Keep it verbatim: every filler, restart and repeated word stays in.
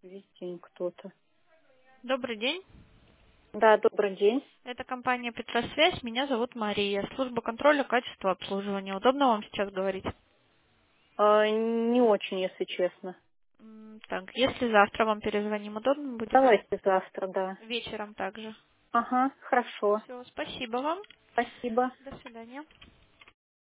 Весь день кто-то. Добрый день. Да, добрый день. Это компания Петросвязь. Меня зовут Мария. Служба контроля качества обслуживания. Удобно вам сейчас говорить? А, не очень, если честно. М, Так, если завтра вам перезвоним, удобно будет? Давайте завтра, да. Вечером также. Ага, хорошо. Все, спасибо вам. Спасибо. До свидания.